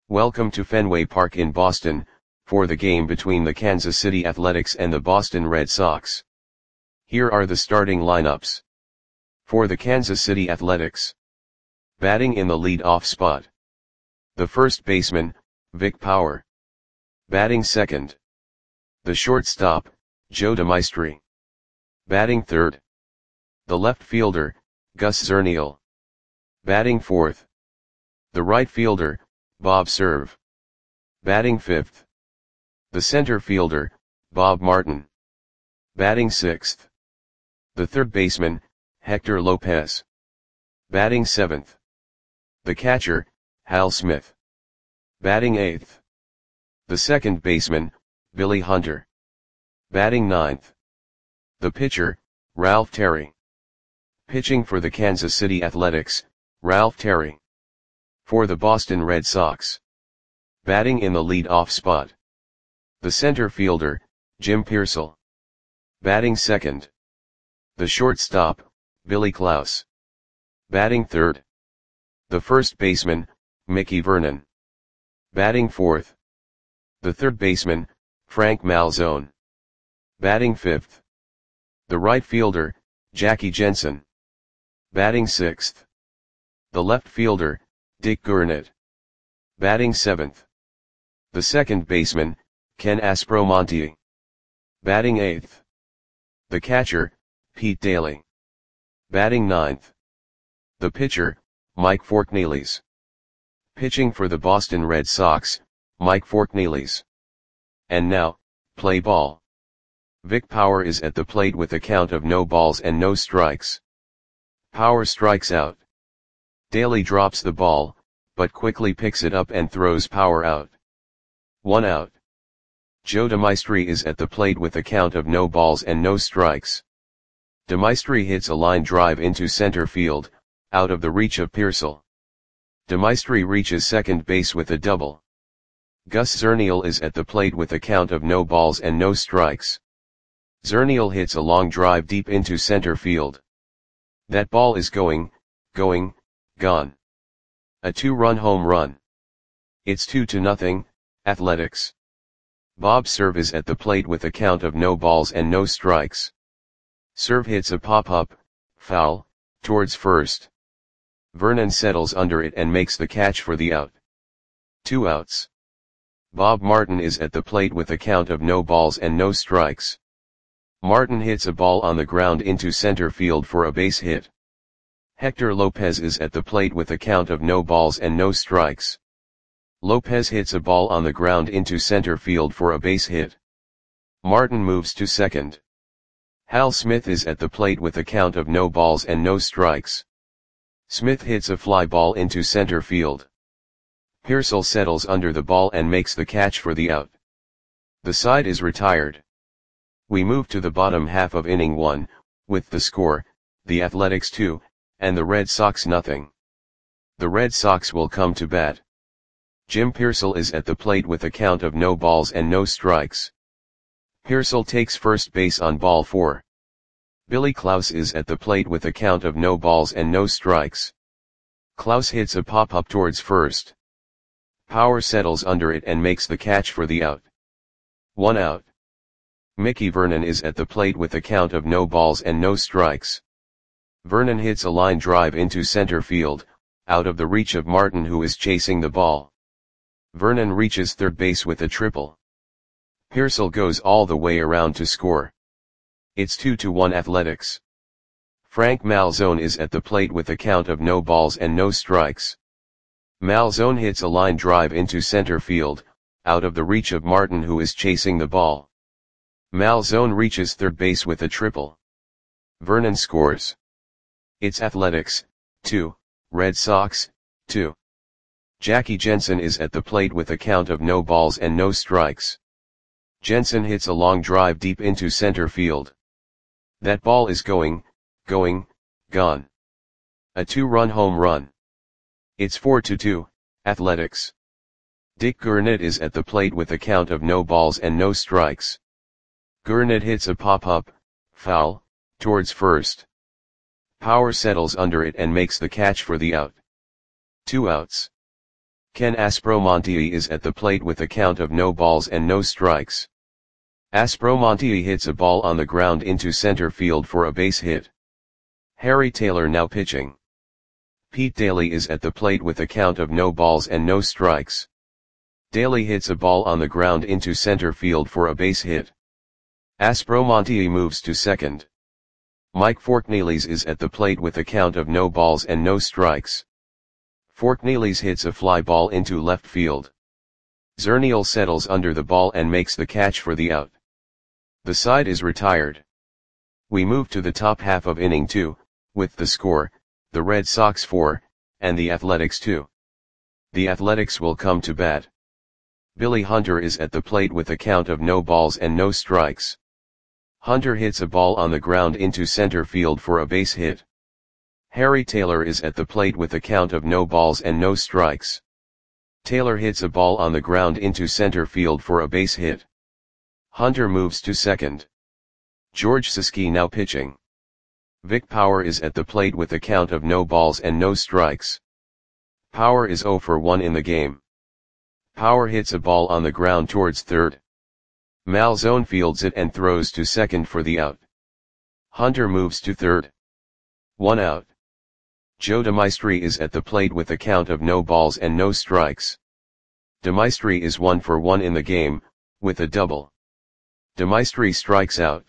Welcome to Fenway Park in Boston, for the game between the Kansas City Athletics and the Boston Red Sox. Here are the starting lineups. For the Kansas City Athletics. Batting in the lead-off spot. The first baseman, Vic Power. Batting second. The shortstop, Joe DeMaestri. Batting third. The left fielder, Gus Zernial. Batting fourth. The right fielder, Bob Cerv. Batting fifth. The center fielder, Bob Martin. Batting sixth. The third baseman, Hector Lopez. Batting seventh. The catcher, Hal Smith. Batting eighth. The second baseman, Billy Hunter. Batting ninth. The pitcher, Ralph Terry. Pitching for the Kansas City Athletics, Ralph Terry. For the Boston Red Sox. Batting in the lead-off spot. The center fielder, Jim Piersall. Batting second. The shortstop, Billy Klaus. Batting third. The first baseman, Mickey Vernon. Batting fourth. The third baseman, Frank Malzone. Batting fifth. The right fielder, Jackie Jensen. Batting sixth. The left fielder, Dick Gurnett. Batting seventh. The second baseman, Ken Aspromonte. Batting eighth. The catcher, Pete Daly. Batting ninth. The pitcher, Mike Forknelis. Pitching for the Boston Red Sox, Mike Forknelis. And now, play ball. Vic Power is at the plate with a count of no balls and no strikes. Power strikes out. Daly drops the ball, but quickly picks it up and throws Power out. 1 out. Joe DeMaestri is at the plate with a count of no balls and no strikes. DeMaestri hits a line drive into center field, out of the reach of Piersall. DeMaestri reaches second base with a double. Gus Zernial is at the plate with a count of no balls and no strikes. Zernial hits a long drive deep into center field. That ball is going, gone. A 2-run home run. It's 2-0, Athletics. Bob Cerv is at the plate with a count of no balls and no strikes. Cerv hits a pop-up, foul, towards first. Vernon settles under it and makes the catch for the out. 2 outs. Bob Martin is at the plate with a count of no balls and no strikes. Martin hits a ball on the ground into center field for a base hit. Hector Lopez is at the plate with a count of no balls and no strikes. Lopez hits a ball on the ground into center field for a base hit. Martin moves to second. Hal Smith is at the plate with a count of no balls and no strikes. Smith hits a fly ball into center field. Piersall settles under the ball and makes the catch for the out. The side is retired. We move to the bottom half of inning 1, with the score, the Athletics 2, and the Red Sox nothing. The Red Sox will come to bat. Jim Piersall is at the plate with a count of no balls and no strikes. Piersall takes first base on ball 4. Billy Klaus is at the plate with a count of no balls and no strikes. Klaus hits a pop-up towards first. Power settles under it and makes the catch for the out. 1 out. Mickey Vernon is at the plate with a count of no balls and no strikes. Vernon hits a line drive into center field, out of the reach of Martin who is chasing the ball. Vernon reaches third base with a triple. Piersall goes all the way around to score. It's 2-1 Athletics. Frank Malzone is at the plate with a count of no balls and no strikes. Malzone hits a line drive into center field, out of the reach of Martin who is chasing the ball. Malzone reaches third base with a triple. Vernon scores. It's Athletics, 2, Red Sox, 2. Jackie Jensen is at the plate with a count of no balls and no strikes. Jensen hits a long drive deep into center field. That ball is going, gone. A 2-run home run. It's 4-2, Athletics. Dick Gurnett is at the plate with a count of no balls and no strikes. Gurnett hits a pop-up, foul, towards first. Power settles under it and makes the catch for the out. 2 outs. Ken Aspromonte is at the plate with a count of no balls and no strikes. Aspromonte hits a ball on the ground into center field for a base hit. Harry Taylor now pitching. Pete Daly is at the plate with a count of no balls and no strikes. Daly hits a ball on the ground into center field for a base hit. Aspromonte moves to second. Mike Forknelis is at the plate with a count of no balls and no strikes. Forknelis hits a fly ball into left field. Zernial settles under the ball and makes the catch for the out. The side is retired. We move to the top half of inning 2, with the score, the Red Sox 4, and the Athletics 2. The Athletics will come to bat. Billy Hunter is at the plate with a count of no balls and no strikes. Hunter hits a ball on the ground into center field for a base hit. Harry Taylor is at the plate with a count of no balls and no strikes. Taylor hits a ball on the ground into center field for a base hit. Hunter moves to second. George Siski now pitching. Vic Power is at the plate with a count of no balls and no strikes. Power is 0 for 1 in the game. Power hits a ball on the ground towards third. Malzone fields it and throws to second for the out. Hunter moves to third. 1 out. Joe DeMaestri is at the plate with a count of no balls and no strikes. DeMaestri is 1 for 1 in the game, with a double. DeMaestri strikes out.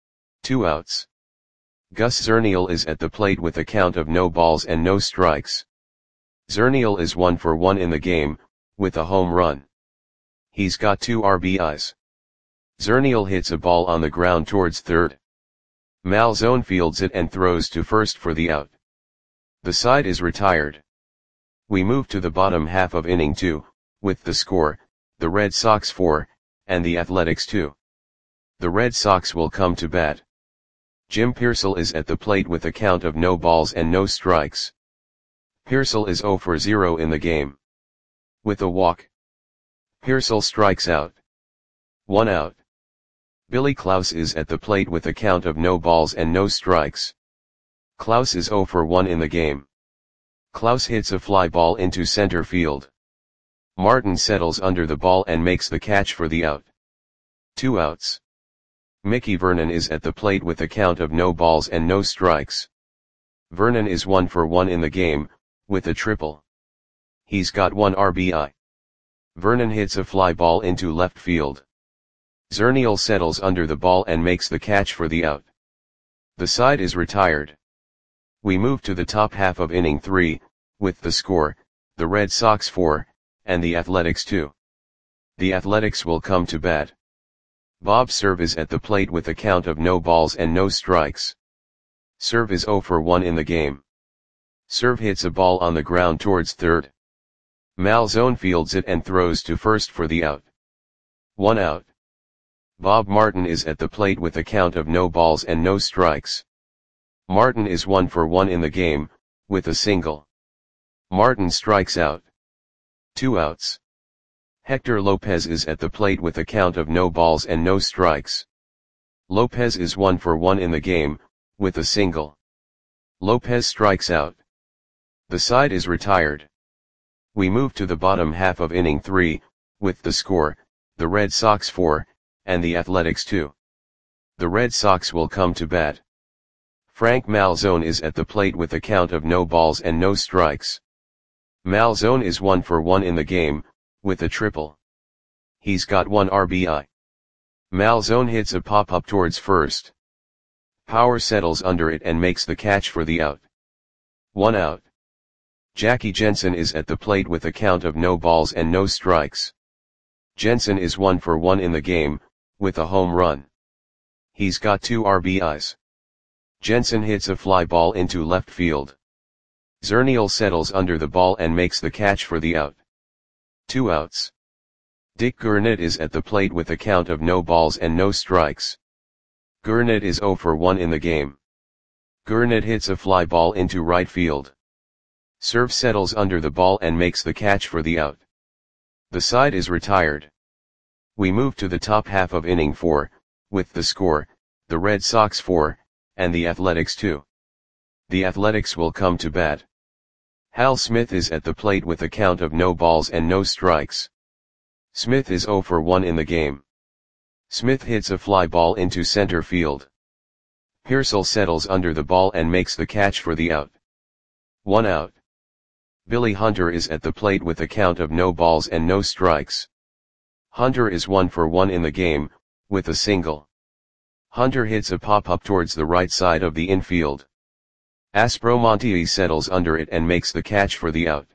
2 outs. Gus Zernial is at the plate with a count of no balls and no strikes. Zernial is 1 for 1 in the game, with a home run. He's got 2 RBIs. Zernial hits a ball on the ground towards third. Malzone fields it and throws to first for the out. The side is retired. We move to the bottom half of inning 2, with the score, the Red Sox 4, and the Athletics 2. The Red Sox will come to bat. Jim Piersall is at the plate with a count of no balls and no strikes. Piersall is 0 for 0 in the game. With a walk. Piersall strikes out. 1 out. Billy Klaus is at the plate with a count of no balls and no strikes. Klaus is 0 for 1 in the game. Klaus hits a fly ball into center field. Martin settles under the ball and makes the catch for the out. 2 outs. Mickey Vernon is at the plate with a count of no balls and no strikes. Vernon is 1 for 1 in the game, with a triple. He's got 1 RBI. Vernon hits a fly ball into left field. Zernial settles under the ball and makes the catch for the out. The side is retired. We move to the top half of inning 3, with the score, the Red Sox 4, and the Athletics 2. The Athletics will come to bat. Bob Cerv is at the plate with a count of no balls and no strikes. Cerv is 0 for 1 in the game. Cerv hits a ball on the ground towards third. Malzone fields it and throws to first for the out. 1 out. Bob Martin is at the plate with a count of no balls and no strikes. Martin is 1 for 1 in the game, with a single. Martin strikes out. 2 outs. Hector Lopez is at the plate with a count of no balls and no strikes. Lopez is 1 for 1 in the game, with a single. Lopez strikes out. The side is retired. We move to the bottom half of inning 3, with the score, the Red Sox 4, and the Athletics 2. The Red Sox will come to bat. Frank Malzone is at the plate with a count of no balls and no strikes. Malzone is 1 for 1 in the game, with a triple. He's got 1 RBI. Malzone hits a pop-up towards first. Power settles under it and makes the catch for the out. 1 out. Jackie Jensen is at the plate with a count of no balls and no strikes. Jensen is 1 for 1 in the game, with a home run. He's got 2 RBIs. Jensen hits a fly ball into left field. Zernial settles under the ball and makes the catch for the out. 2 outs. Dick Gurnett is at the plate with a count of no balls and no strikes. Gurnett is 0 for 1 in the game. Gurnett hits a fly ball into right field. Cerv settles under the ball and makes the catch for the out. The side is retired. We move to the top half of inning 4, with the score, the Red Sox 4, and the Athletics 2. The Athletics will come to bat. Hal Smith is at the plate with a count of no balls and no strikes. Smith is 0 for 1 in the game. Smith hits a fly ball into center field. Pearsall settles under the ball and makes the catch for the out. 1 out. Billy Hunter is at the plate with a count of no balls and no strikes. Hunter is 1 for 1 in the game, with a single. Hunter hits a pop-up towards the right side of the infield. Aspromonte settles under it and makes the catch for the out.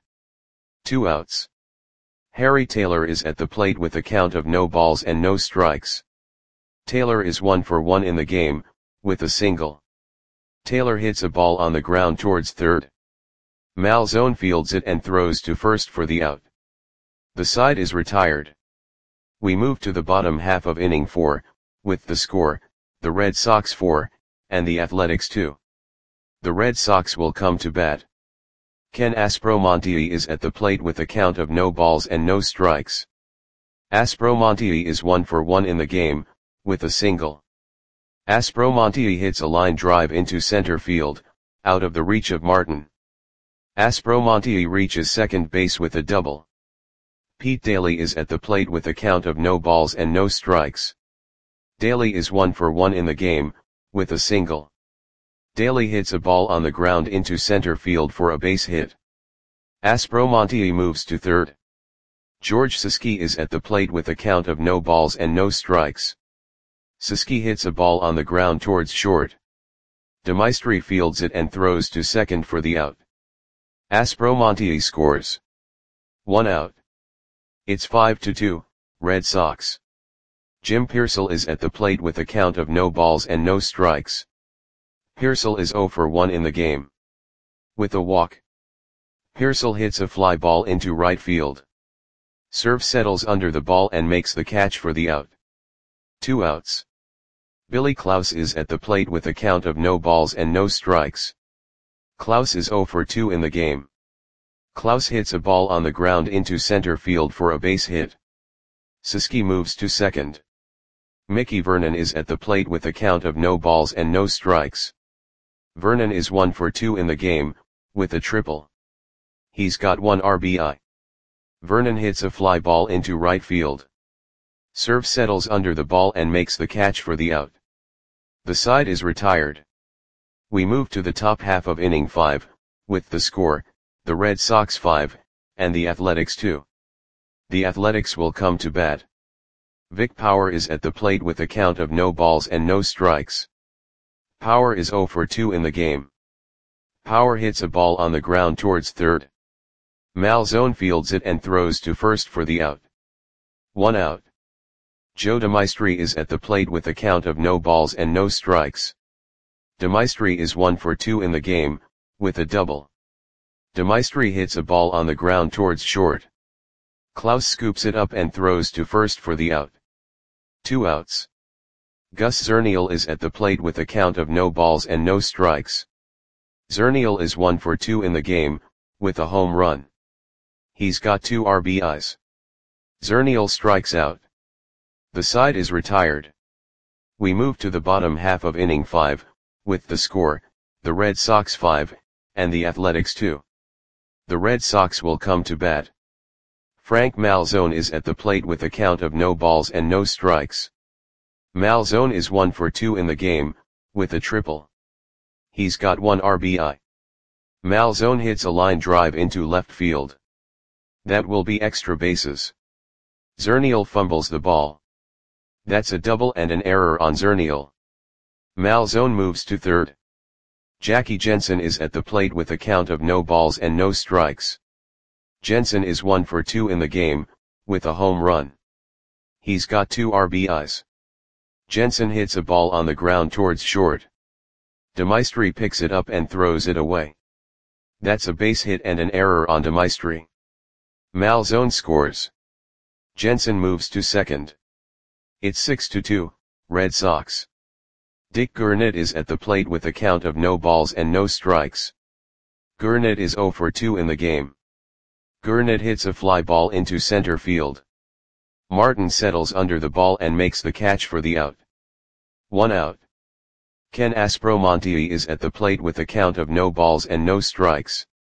2 outs. Harry Taylor is at the plate with a count of no balls and no strikes. Taylor is 1 for 1 in the game, with a single. Taylor hits a ball on the ground towards third. Malzone fields it and throws to first for the out. The side is retired. We move to the bottom half of inning 4, with the score, the Red Sox 4, and the Athletics 2. The Red Sox will come to bat. Ken Aspromonte is at the plate with a count of no balls and no strikes. Aspromonte is 1 for 1 in the game, with a single. Aspromonte hits a line drive into center field, out of the reach of Martin. Aspromonte reaches second base with a double. Pete Daly is at the plate with a count of no balls and no strikes. Daly is 1 for 1 in the game, with a single. Daly hits a ball on the ground into center field for a base hit. Aspromonte moves to third. George Siski is at the plate with a count of no balls and no strikes. Siski hits a ball on the ground towards short. DeMaestri fields it and throws to second for the out. Aspromonte scores. 1 out. It's 5-2, Red Sox. Jim Pearsall is at the plate with a count of no balls and no strikes. Pearsall is 0 for 1 in the game. With a walk. Pearsall hits a fly ball into right field. Cerv settles under the ball and makes the catch for the out. 2 outs. Billy Klaus is at the plate with a count of no balls and no strikes. Klaus is 0 for 2 in the game. Klaus hits a ball on the ground into center field for a base hit. Siski moves to second. Mickey Vernon is at the plate with a count of no balls and no strikes. Vernon is 1 for 2 in the game, with a triple. He's got 1 RBI. Vernon hits a fly ball into right field. Cerv settles under the ball and makes the catch for the out. The side is retired. We move to the top half of inning 5, with the score, the Red Sox 5, and the Athletics 2. The Athletics will come to bat. Vic Power is at the plate with a count of no balls and no strikes. Power is 0 for 2 in the game. Power hits a ball on the ground towards third. Malzone fields it and throws to first for the out. 1 out. Joe DeMaestri is at the plate with a count of no balls and no strikes. DeMaestri is 1 for 2 in the game, with a double. DeMaestri hits a ball on the ground towards short. Klaus scoops it up and throws to first for the out. 2 outs. Gus Zernial is at the plate with a count of no balls and no strikes. Zernial is 1 for 2 in the game, with a home run. He's got 2 RBIs. Zernial strikes out. The side is retired. We move to the bottom half of inning 5, with the score, the Red Sox 5, and the Athletics 2. The Red Sox will come to bat. Frank Malzone is at the plate with a count of no balls and no strikes. Malzone is 1 for 2 in the game, with a triple. He's got 1 RBI. Malzone hits a line drive into left field. That will be extra bases. Zernial fumbles the ball. That's a double and an error on Zernial. Malzone moves to third. Jackie Jensen is at the plate with a count of no balls and no strikes. Jensen is 1 for 2 in the game, with a home run. He's got 2 RBIs. Jensen hits a ball on the ground towards short. DeMaestri picks it up and throws it away. That's a base hit and an error on DeMaestri. Malzone scores. Jensen moves to second. It's 6-2, Red Sox. Dick Gurnett is at the plate with a count of no balls and no strikes. Gurnett is 0 for 2 in the game. Gurnett hits a fly ball into center field. Martin settles under the ball and makes the catch for the out. 1 out. Ken Aspromonte is at the plate with a count of no balls and no strikes.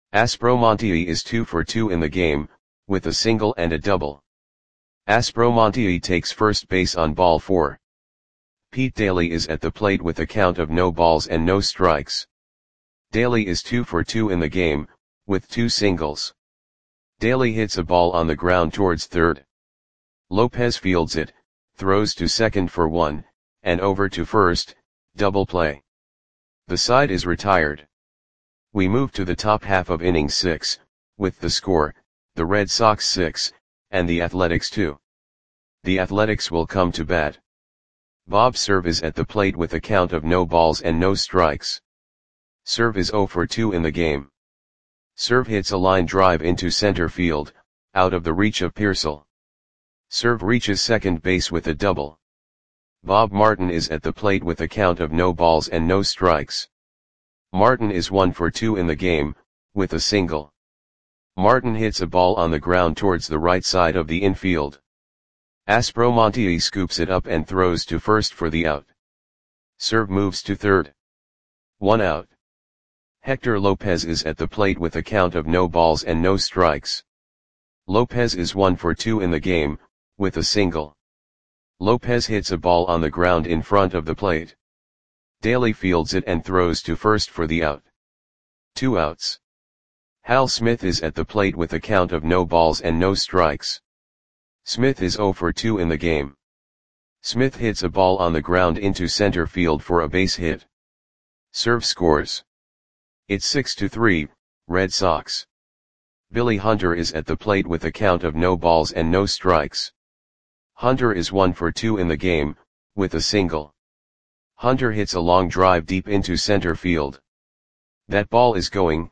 Aspromonte is 2 for 2 in the game, with a single and a double. Aspromonte takes first base on ball 4. Pete Daly is at the plate with a count of no balls and no strikes. Daly is 2 for 2 in the game, with 2 singles. Daly hits a ball on the ground towards third. Lopez fields it, throws to second for 1, and over to first, double play. The side is retired. We move to the top half of inning 6, with the score, the Red Sox 6, and the Athletics 2. The Athletics will come to bat. Bob Cerv is at the plate with a count of no balls and no strikes. Cerv is 0 for 2 in the game. Cerv hits a line drive into center field, out of the reach of Pearsall. Cerv reaches second base with a double. Bob Martin is at the plate with a count of no balls and no strikes. Martin is 1 for 2 in the game, with a single. Martin hits a ball on the ground towards the right side of the infield. Aspromonte scoops it up and throws to first for the out. Cerv moves to third. 1 out. Hector Lopez is at the plate with a count of no balls and no strikes. Lopez is 1 for 2 in the game, with a single. Lopez hits a ball on the ground in front of the plate. Daly fields it and throws to first for the out. 2 outs. Hal Smith is at the plate with a count of no balls and no strikes. Smith is 0 for 2 in the game. Smith hits a ball on the ground into center field for a base hit. Cerv scores. It's 6-3, Red Sox. Billy Hunter is at the plate with a count of no balls and no strikes. Hunter is 1 for 2 in the game, with a single. Hunter hits a long drive deep into center field. That ball is gone.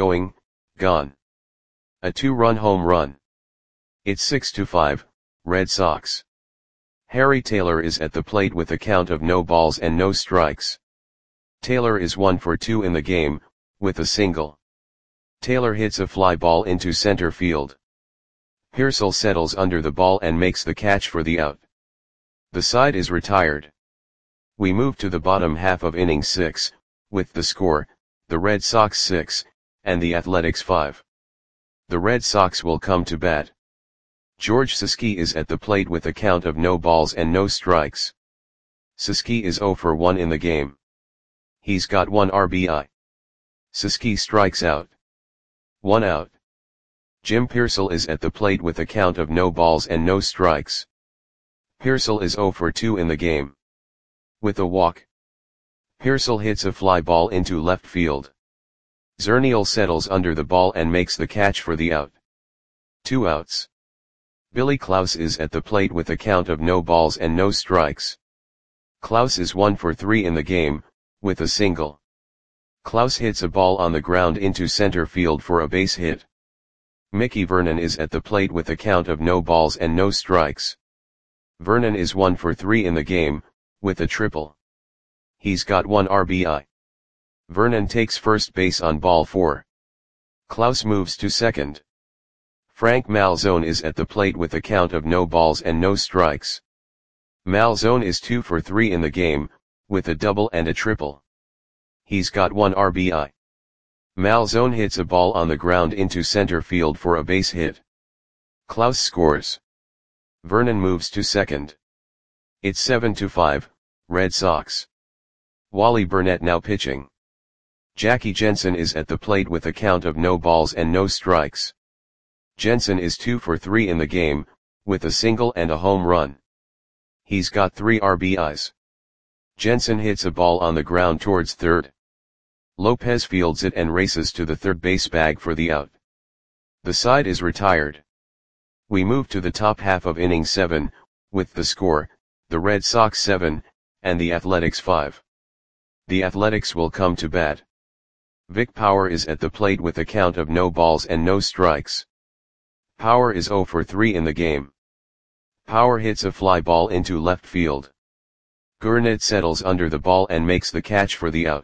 A 2-run home run. It's 6-5, Red Sox. Harry Taylor is at the plate with a count of no balls and no strikes. Taylor is 1 for 2 in the game, with a single. Taylor hits a fly ball into center field. Pearsall settles under the ball and makes the catch for the out. The side is retired. We move to the bottom half of inning 6, with the score, the Red Sox 6, and the Athletics 5. The Red Sox will come to bat. George Siski is at the plate with a count of no balls and no strikes. Siski is 0 for 1 in the game. He's got 1 RBI. Siski strikes out. 1 out. Jim Pearsall is at the plate with a count of no balls and no strikes. Pearsall is 0 for 2 in the game. With a walk. Pearsall hits a fly ball into left field. Zernial settles under the ball and makes the catch for the out. 2 outs. Billy Klaus is at the plate with a count of no balls and no strikes. Klaus is 1 for 3 in the game, with a single. Klaus hits a ball on the ground into center field for a base hit. Mickey Vernon is at the plate with a count of no balls and no strikes. Vernon is 1 for 3 in the game, with a triple. He's got 1 RBI. Vernon takes first base on ball 4. Klaus moves to second. Frank Malzone is at the plate with a count of no balls and no strikes. Malzone is 2 for 3 in the game, with a double and a triple. He's got 1 RBI. Malzone hits a ball on the ground into center field for a base hit. Klaus scores. Vernon moves to second. It's 7-5, Red Sox. Wally Burnett now pitching. Jackie Jensen is at the plate with a count of no balls and no strikes. Jensen is 2 for 3 in the game, with a single and a home run. He's got 3 RBIs. Jensen hits a ball on the ground towards third. Lopez fields it and races to the third base bag for the out. The side is retired. We move to the top half of inning 7, with the score, the Red Sox 7, and the Athletics 5. The Athletics will come to bat. Vic Power is at the plate with a count of no balls and no strikes. Power is 0 for 3 in the game. Power hits a fly ball into left field. Gurnett settles under the ball and makes the catch for the out.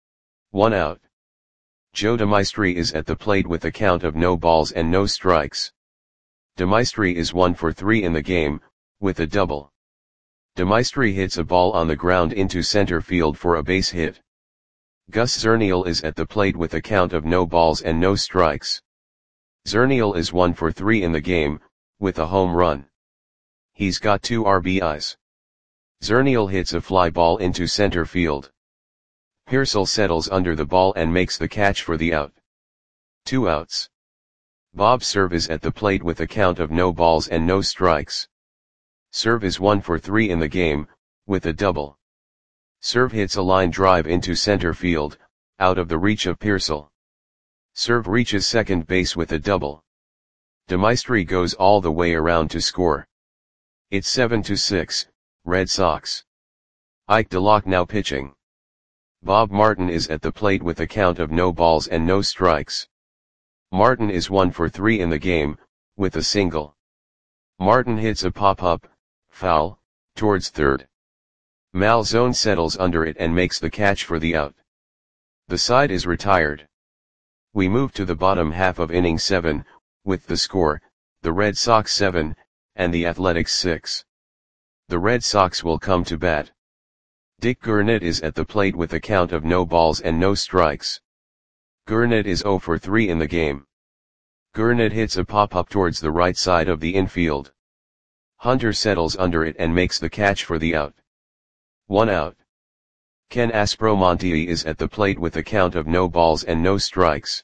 1 out. Joe DeMaestri is at the plate with a count of no balls and no strikes. DeMaestri is 1 for 3 in the game, with a double. DeMaestri hits a ball on the ground into center field for a base hit. Gus Zernial is at the plate with a count of no balls and no strikes. Zernial is 1 for 3 in the game, with a home run. He's got 2 RBIs. Zernial hits a fly ball into center field. Pearsall settles under the ball and makes the catch for the out. 2 outs. Bob Cerv is at the plate with a count of no balls and no strikes. Cerv is 1 for 3 in the game, with a double. Cerv hits a line drive into center field, out of the reach of Pearsall. Cerv reaches second base with a double. DeMaestri goes all the way around to score. It's 7-6, Red Sox. Ike DeLocke now pitching. Bob Martin is at the plate with a count of no balls and no strikes. Martin is 1 for 3 in the game, with a single. Martin hits a pop-up, foul, towards third. Malzone settles under it and makes the catch for the out. The side is retired. We move to the bottom half of inning 7, with the score, the Red Sox 7, and the Athletics 6. The Red Sox will come to bat. Dick Gurnett is at the plate with a count of no balls and no strikes. Gurnett is 0 for 3 in the game. Gurnett hits a pop-up towards the right side of the infield. Hunter settles under it and makes the catch for the out. 1 out. Ken Aspromonte is at the plate with a count of no balls and no strikes.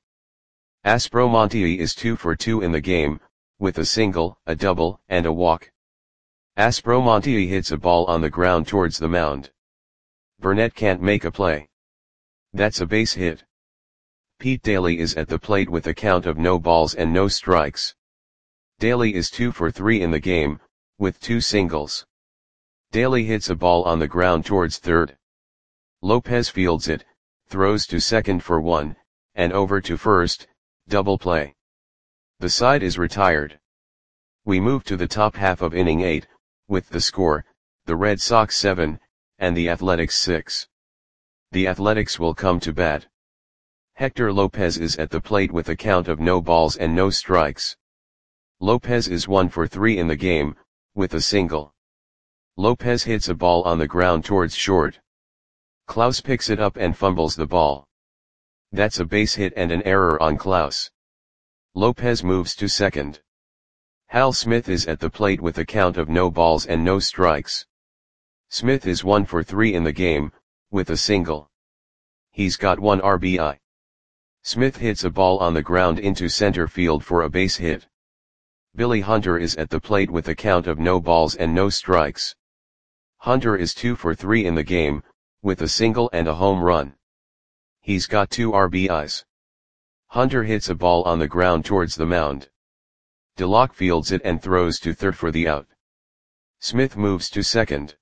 Aspromonte is 2 for 2 in the game, with a single, a double, and a walk. Aspromonte hits a ball on the ground towards the mound. Burnett can't make a play. That's a base hit. Pete Daly is at the plate with a count of no balls and no strikes. Daly is 2 for 3 in the game, with 2 singles. Daly hits a ball on the ground towards third. Lopez fields it, throws to second for 1, and over to first, double play. The side is retired. We move to the top half of inning 8, with the score, the Red Sox 7, and the Athletics 6. The Athletics will come to bat. Hector Lopez is at the plate with a count of no balls and no strikes. Lopez is 1 for 3 in the game, with a single. Lopez hits a ball on the ground towards short. Klaus picks it up and fumbles the ball. That's a base hit and an error on Klaus. Lopez moves to second. Hal Smith is at the plate with a count of no balls and no strikes. Smith is 1 for 3 in the game, with a single. He's got 1 RBI. Smith hits a ball on the ground into center field for a base hit. Billy Hunter is at the plate with a count of no balls and no strikes. Hunter is 2 for 3 in the game, with a single and a home run. He's got 2 RBIs. Hunter hits a ball on the ground towards the mound. DeLocke fields it and throws to third for the out. Smith moves to second.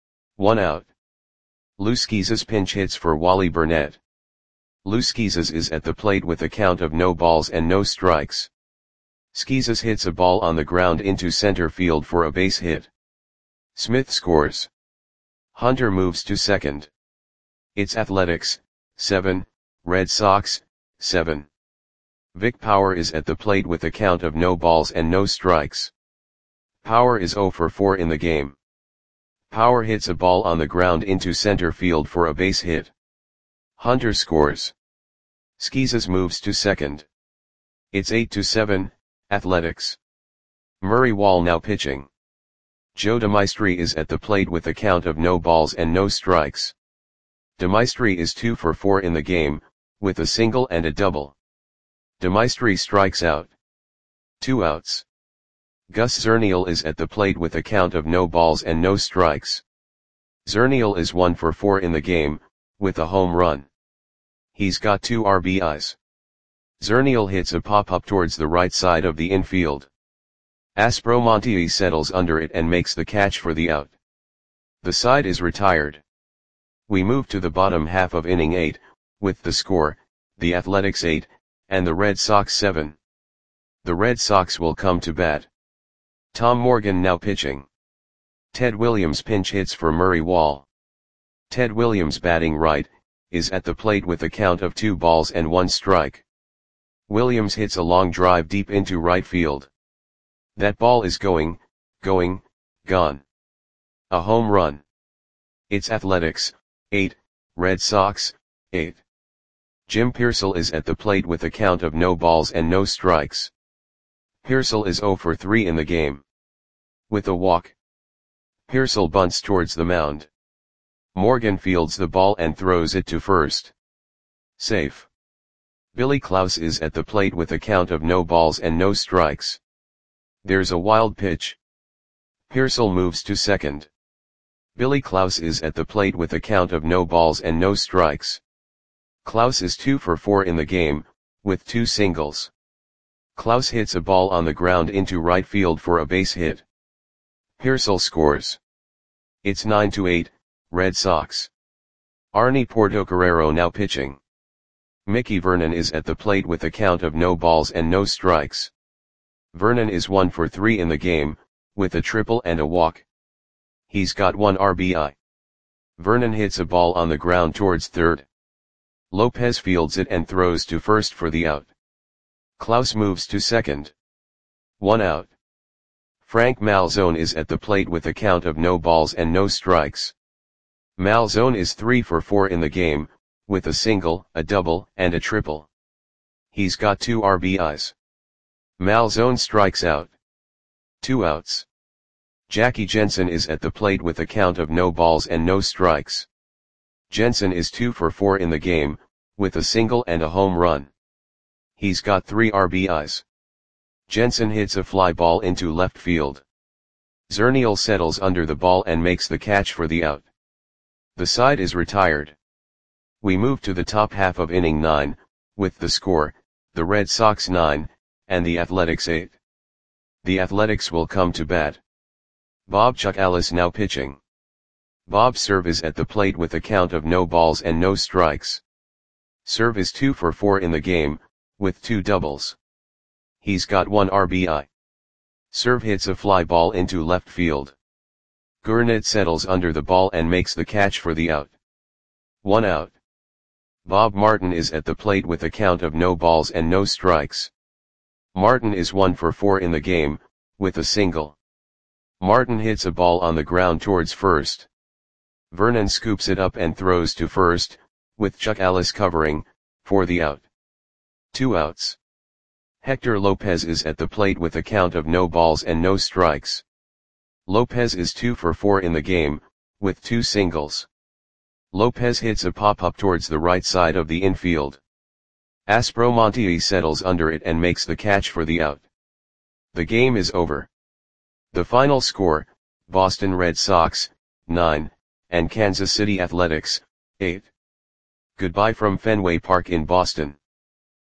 1 out. Lou Schizas pinch hits for Wally Burnett. Lou Schizas is at the plate with a count of no balls and no strikes. Schizas hits a ball on the ground into center field for a base hit. Smith scores. Hunter moves to second. It's Athletics 7, Red Sox 7. Vic Power is at the plate with a count of no balls and no strikes. Power is 0 for 4 in the game. Power hits a ball on the ground into center field for a base hit. Hunter scores. Schizas moves to second. It's 8-7, Athletics. Murray Wall now pitching. Joe DeMaestri is at the plate with a count of no balls and no strikes. DeMaestri is 2 for 4 in the game, with a single and a double. DeMaestri strikes out. 2 outs. Gus Zernial is at the plate with a count of no balls and no strikes. Zernial is 1 for 4 in the game, with a home run. He's got 2 RBIs. Zernial hits a pop-up towards the right side of the infield. Aspromonte settles under it and makes the catch for the out. The side is retired. We move to the bottom half of inning 8, with the score, the Athletics 8, and the Red Sox 7. The Red Sox will come to bat. Tom Morgan now pitching. Ted Williams pinch hits for Murray Wall. Ted Williams batting right, is at the plate with a count of 2 balls and 1 strike. Williams hits a long drive deep into right field. That ball is gone. A home run. It's Athletics 8, Red Sox 8. Jim Pearsall is at the plate with a count of no balls and no strikes. Pearsall is 0 for 3 in the game. With a walk, Pearsall bunts towards the mound. Morgan fields the ball and throws it to first. Safe. Billy Klaus is at the plate with a count of no balls and no strikes. There's a wild pitch. Pearsall moves to second. Billy Klaus is at the plate with a count of no balls and no strikes. Klaus is 2 for 4 in the game, with 2 singles. Klaus hits a ball on the ground into right field for a base hit. Pearsall scores. It's 9-8, Red Sox. Arnie Portocarrero now pitching. Mickey Vernon is at the plate with a count of no balls and no strikes. Vernon is 1 for 3 in the game, with a triple and a walk. He's got 1 RBI. Vernon hits a ball on the ground towards third. Lopez fields it and throws to first for the out. Klaus moves to second. 1 out. Frank Malzone is at the plate with a count of no balls and no strikes. Malzone is 3 for 4 in the game, with a single, a double, and a triple. He's got 2 RBIs. Malzone strikes out. 2 outs. Jackie Jensen is at the plate with a count of no balls and no strikes. Jensen is 2 for 4 in the game, with a single and a home run. He's got 3 RBIs. Jensen hits a fly ball into left field. Zernial settles under the ball and makes the catch for the out. The side is retired. We move to the top half of inning 9, with the score, the Red Sox 9, and the Athletics 8. The Athletics will come to bat. Bob Chuck Ellis now pitching. Bob Serve is at the plate with a count of no balls and no strikes. Serve is 2 for 4 in the game, with 2 doubles. He's got 1 RBI. Serve hits a fly ball into left field. Gurnett settles under the ball and makes the catch for the out. 1 out. Bob Martin is at the plate with a count of no balls and no strikes. Martin is 1 for 4 in the game, with a single. Martin hits a ball on the ground towards first. Vernon scoops it up and throws to first, with Chuck Ellis covering, for the out. 2 outs. Hector Lopez is at the plate with a count of no balls and no strikes. Lopez is 2 for 4 in the game, with 2 singles. Lopez hits a pop-up towards the right side of the infield. Aspromonte settles under it and makes the catch for the out. The game is over. The final score, Boston Red Sox, 9, and Kansas City Athletics, 8. Goodbye from Fenway Park in Boston.